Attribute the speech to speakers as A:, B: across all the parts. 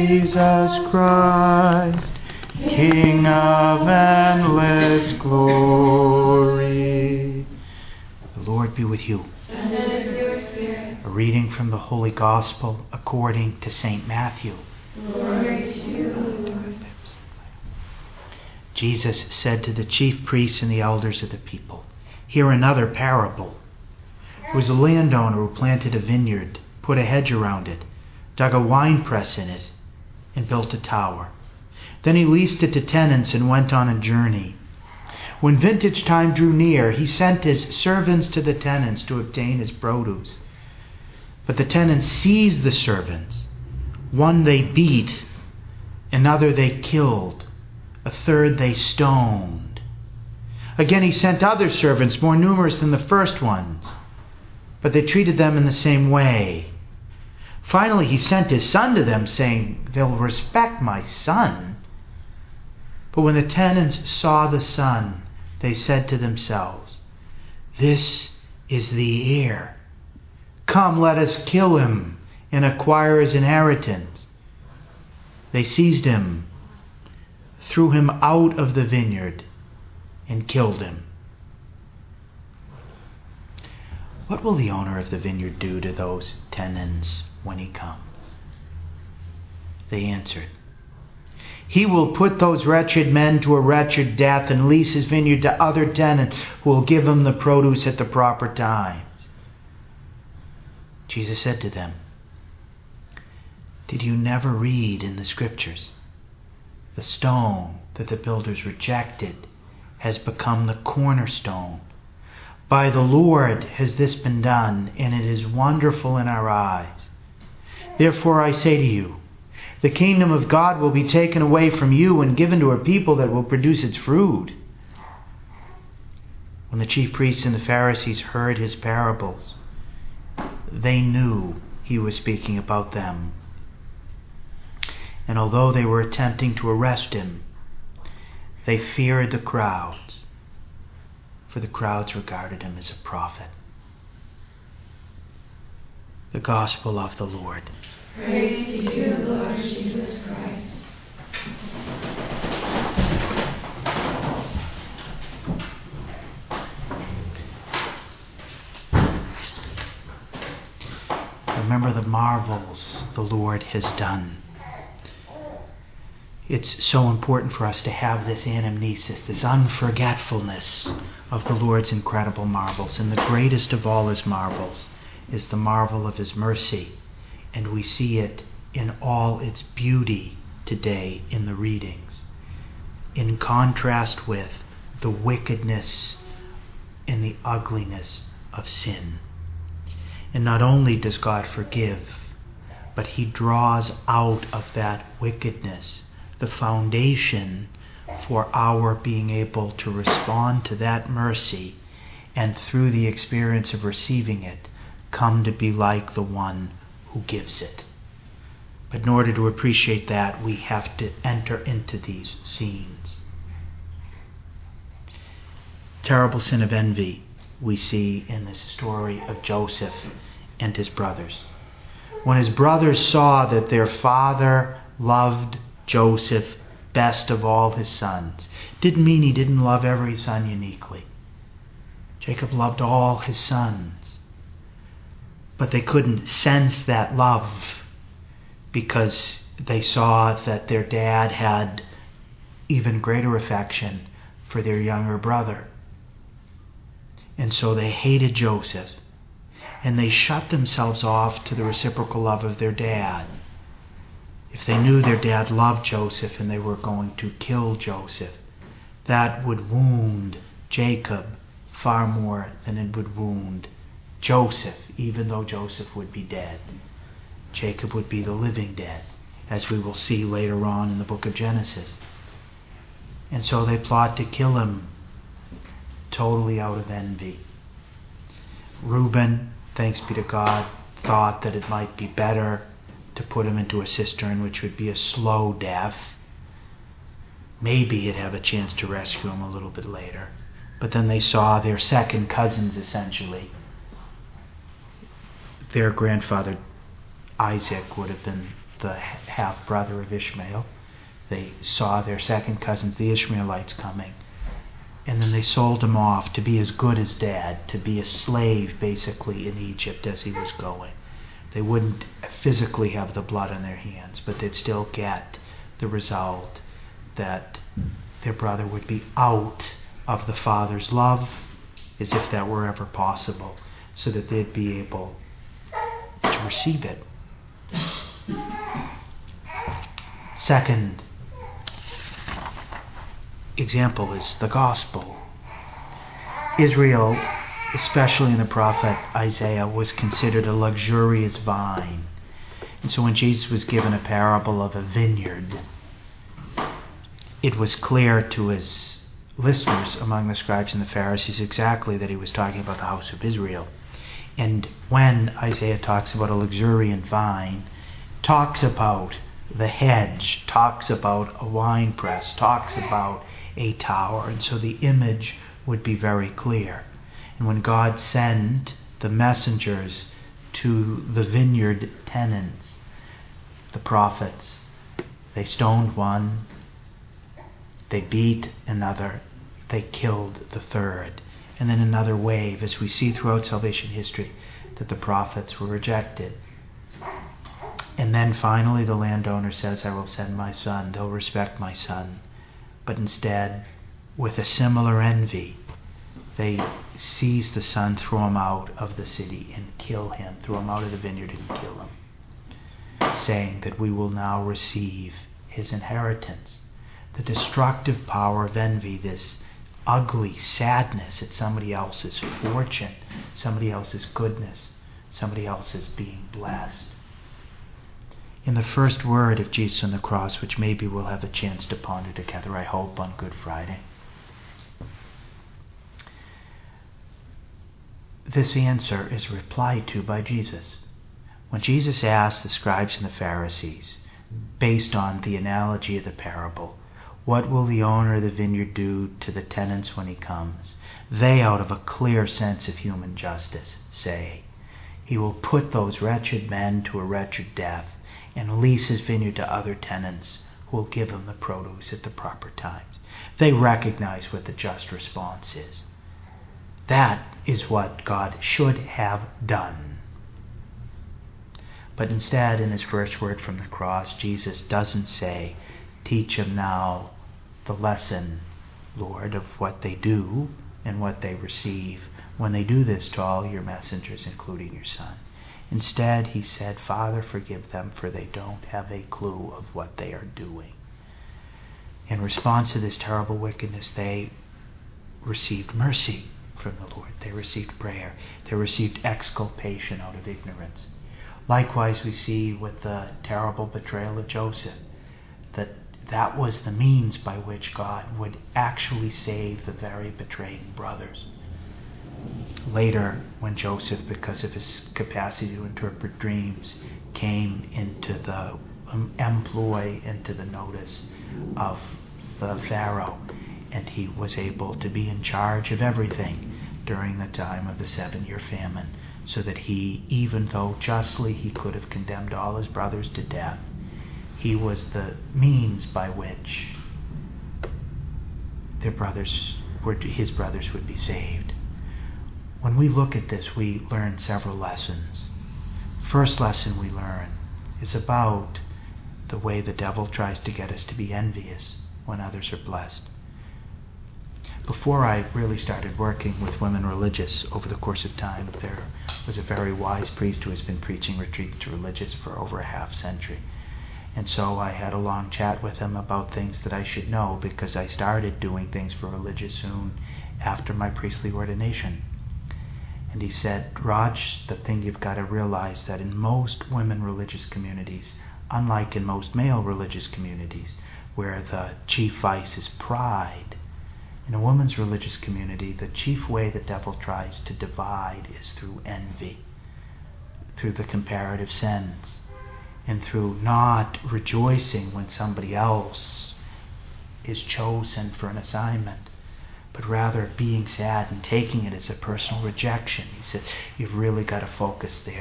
A: Jesus Christ, King of endless glory. The Lord be with you.
B: And with your spirit.
A: A reading from the Holy Gospel according to St. Matthew.
B: Glory to you, Lord.
A: Jesus said to the chief priests and the elders of the people, "Hear another parable. There was a landowner who planted a vineyard, put a hedge around it, dug a winepress in it, and built a tower. Then he leased it to tenants and went on a journey. When vintage time drew near, he sent his servants to the tenants to obtain his produce. But the tenants seized the servants. One they beat, another they killed, a third they stoned. Again he sent other servants, more numerous than the first ones, but they treated them in the same way. Finally he sent his son to them, saying, 'They'll respect my son.' But when the tenants saw the son, they said to themselves, 'This is the heir. Come, let us kill him and acquire his inheritance.' They seized him, threw him out of the vineyard, and killed him. What will the owner of the vineyard do to those tenants when he comes?" They answered, "He will put those wretched men to a wretched death and lease his vineyard to other tenants who will give him the produce at the proper times." Jesus said to them, "Did you never read in the Scriptures? The stone that the builders rejected has become the cornerstone. By the Lord has this been done, and it is wonderful in our eyes. Therefore I say to you, the kingdom of God will be taken away from you and given to a people that will produce its fruit." When the chief priests and the Pharisees heard his parables, they knew he was speaking about them. And although they were attempting to arrest him, they feared the crowds, for the crowds regarded him as a prophet. The Gospel of the Lord.
B: Praise to you, Lord Jesus Christ.
A: Remember the marvels the Lord has done. It's so important for us to have this anamnesis, this unforgetfulness of the Lord's incredible marvels. And the greatest of all his marvels is the marvel of his mercy. And we see it in all its beauty today in the readings, in contrast with the wickedness and the ugliness of sin. And not only does God forgive, but he draws out of that wickedness the foundation for our being able to respond to that mercy, and through the experience of receiving it, come to be like the one who gives it. But in order to appreciate that, we have to enter into these scenes. Terrible sin of envy we see in this story of Joseph and his brothers. When his brothers saw that their father loved Joseph best of all his sons, didn't mean he didn't love every son uniquely. Jacob loved all his sons. But they couldn't sense that love because they saw that their dad had even greater affection for their younger brother. And so they hated Joseph, and they shut themselves off to the reciprocal love of their dad. If they knew their dad loved Joseph and they were going to kill Joseph, that would wound Jacob far more than it would wound Joseph, even though Joseph would be dead. Jacob would be the living dead, as we will see later on in the book of Genesis. And so they plot to kill him, totally out of envy. Reuben, thanks be to God, thought that it might be better to put him into a cistern, which would be a slow death. Maybe he'd have a chance to rescue him a little bit later. But then they saw their second cousins, essentially. Their grandfather Isaac would have been the half-brother of Ishmael. They saw their second cousins, the Ishmaelites, coming. And then they sold him off to be as good as Dad, to be a slave basically in Egypt as he was going. They wouldn't physically have the blood on their hands, but they'd still get the result that their brother would be out of the father's love, as if that were ever possible, so that they'd be able to receive it. Second example is the gospel. Israel, especially in the prophet Isaiah, was considered a luxurious vine. And so when Jesus was given a parable of a vineyard, it was clear to his listeners among the scribes and the Pharisees exactly that he was talking about the house of Israel. And when Isaiah talks about a luxuriant vine, talks about the hedge, talks about a winepress, talks about a tower, and so the image would be very clear. And when God sent the messengers to the vineyard tenants, the prophets, they stoned one, they beat another, they killed the third. And then another wave, as we see throughout salvation history, that the prophets were rejected. And then finally the landowner says, I will send my son, they'll respect my son. But instead, with a similar envy, they seize the son, throw him out of the city and kill him, throw him out of the vineyard and kill him, saying that we will now receive his inheritance. The destructive power of envy, this ugly sadness at somebody else's fortune, somebody else's goodness, somebody else's being blessed. In the first word of Jesus on the cross, which maybe we'll have a chance to ponder together, I hope, on Good Friday, this answer is replied to by Jesus. When Jesus asked the scribes and the Pharisees, based on the analogy of the parable, what will the owner of the vineyard do to the tenants when he comes? They, out of a clear sense of human justice, say, he will put those wretched men to a wretched death and lease his vineyard to other tenants who will give him the produce at the proper times. They recognize what the just response is. That is what God should have done. But instead, in his first word from the cross, Jesus doesn't say, teach them now the lesson, Lord, of what they do and what they receive when they do this to all your messengers, including your son. Instead, he said, Father, forgive them, for they don't have a clue of what they are doing. In response to this terrible wickedness, they received mercy from the Lord. They received prayer. They received exculpation out of ignorance. Likewise, we see with the terrible betrayal of Joseph, that was the means by which God would actually save the very betraying brothers. Later, when Joseph, because of his capacity to interpret dreams, came into the employ, into the notice of the Pharaoh, and he was able to be in charge of everything during the time of the 7-year famine, so that he, even though justly he could have condemned all his brothers to death, he was the means by which his brothers would be saved. When we look at this, we learn several lessons. First lesson we learn is about the way the devil tries to get us to be envious when others are blessed. Before I really started working with women religious over the course of time, there was a very wise priest who has been preaching retreats to religious for over a half century. And so I had a long chat with him about things that I should know, because I started doing things for religious soon after my priestly ordination. And he said, Raj, the thing you've got to realize that in most women religious communities, unlike in most male religious communities, where the chief vice is pride, in a woman's religious community, the chief way the devil tries to divide is through envy, through the comparative sins, and through not rejoicing when somebody else is chosen for an assignment, but rather being sad and taking it as a personal rejection. He says, you've really got to focus there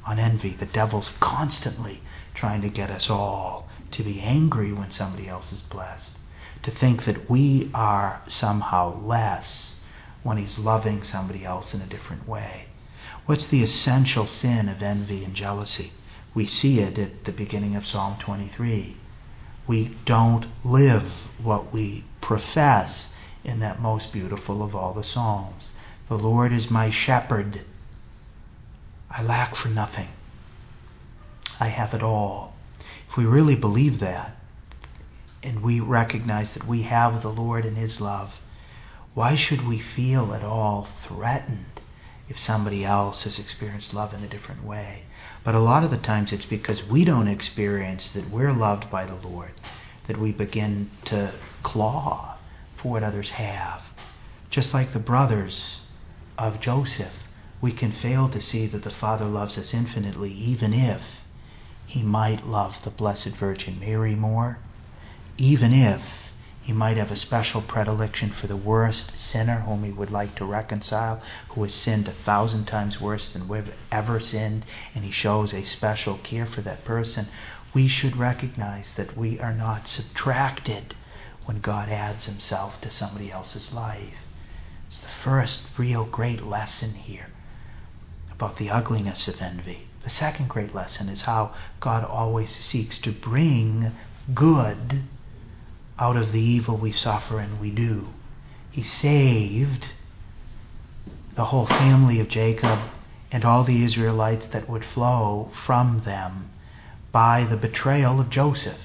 A: on envy. The devil's constantly trying to get us all to be angry when somebody else is blessed, to think that we are somehow less when he's loving somebody else in a different way. What's the essential sin of envy and jealousy? We see it at the beginning of Psalm 23. We don't live what we profess in that most beautiful of all the Psalms. The Lord is my shepherd. I lack for nothing. I have it all. If we really believe that, and we recognize that we have the Lord and His love, why should we feel at all threatened if somebody else has experienced love in a different way? But a lot of the times it's because we don't experience that we're loved by the Lord, that we begin to claw for what others have. Just like the brothers of Joseph, we can fail to see that the Father loves us infinitely, even if He might love the Blessed Virgin Mary more, even if He might have a special predilection for the worst sinner whom He would like to reconcile, who has sinned 1,000 times worse than we've ever sinned, and He shows a special care for that person. We should recognize that we are not subtracted when God adds Himself to somebody else's life. It's the first real great lesson here about the ugliness of envy. The second great lesson is how God always seeks to bring good out of the evil we suffer and we do. He saved the whole family of Jacob and all the Israelites that would flow from them by the betrayal of Joseph.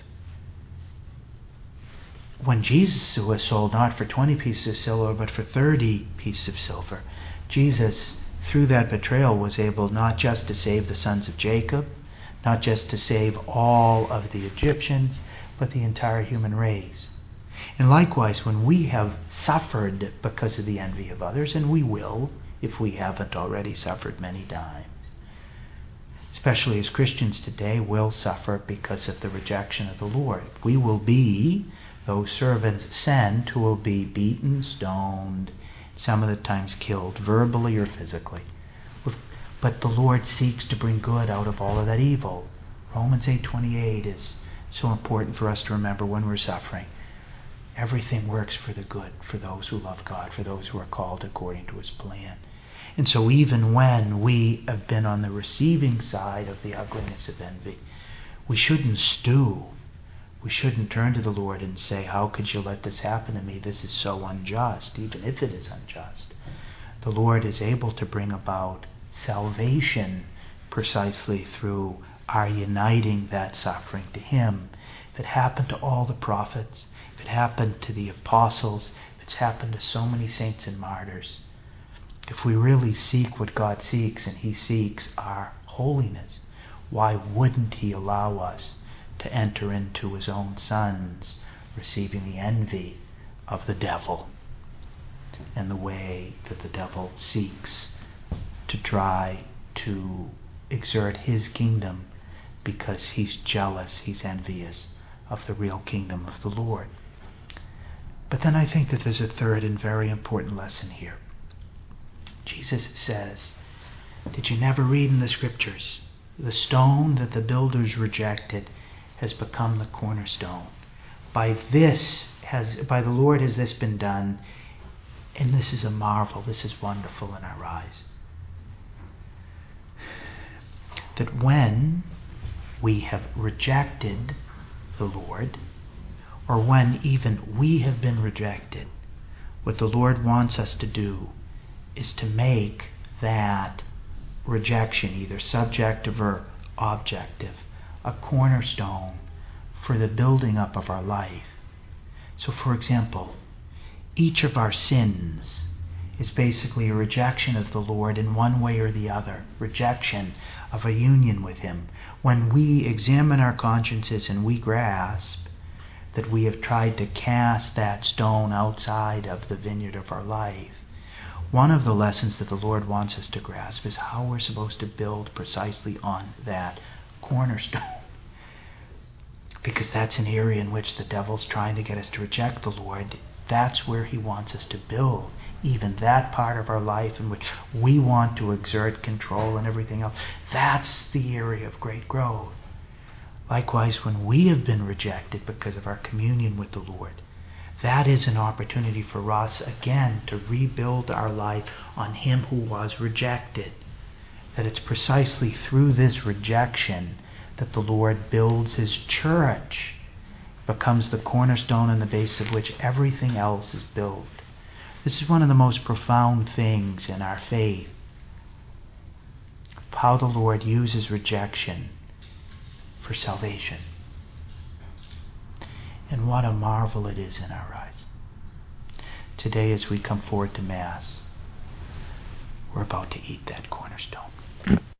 A: When Jesus was sold not for 20 pieces of silver but for 30 pieces of silver, Jesus, through that betrayal, was able not just to save the sons of Jacob, not just to save all of the Egyptians, but the entire human race. And likewise, when we have suffered because of the envy of others, and we will, if we haven't already suffered many times, especially as Christians today, will suffer because of the rejection of the Lord. We will be those servants sent who will be beaten, stoned, some of the times killed, verbally or physically. But the Lord seeks to bring good out of all of that evil. Romans 8:28 is so important for us to remember when we're suffering. Everything works for the good, for those who love God, for those who are called according to His plan. And so even when we have been on the receiving side of the ugliness of envy, we shouldn't stew. We shouldn't turn to the Lord and say, how could you let this happen to me? This is so unjust, even if it is unjust. The Lord is able to bring about salvation precisely through our uniting that suffering to Him. If it happened to all the prophets, if it happened to the apostles, if it's happened to so many saints and martyrs, if we really seek what God seeks, and He seeks our holiness, why wouldn't He allow us to enter into His own sons, receiving the envy of the devil and the way that the devil seeks to try to exert his kingdom because he's jealous, he's envious of the real kingdom of the Lord. But then I think that there's a third and very important lesson here. Jesus says, did you never read in the Scriptures, the stone that the builders rejected has become the cornerstone. By the Lord has this been done, and this is a marvel, this is wonderful in our eyes. That when we have rejected the Lord, or when even we have been rejected, what the Lord wants us to do is to make that rejection, either subjective or objective, a cornerstone for the building up of our life. So, for example, each of our sins is basically a rejection of the Lord in one way or the other, rejection of a union with Him. When we examine our consciences and we grasp that we have tried to cast that stone outside of the vineyard of our life, one of the lessons that the Lord wants us to grasp is how we're supposed to build precisely on that cornerstone. Because that's an area in which the devil's trying to get us to reject the Lord. that's where he wants us to build, even that part of our life in which we want to exert control and everything else. That's the area of great growth. Likewise, when we have been rejected because of our communion with the Lord, that is an opportunity for us again to rebuild our life on him who was rejected. That it's precisely through this rejection that the Lord builds his church, becomes the cornerstone on the base of which everything else is built. This is one of the most profound things in our faith, how the Lord uses rejection for salvation. And what a marvel it is in our eyes. Today, as we come forward to Mass, we're about to eat that cornerstone.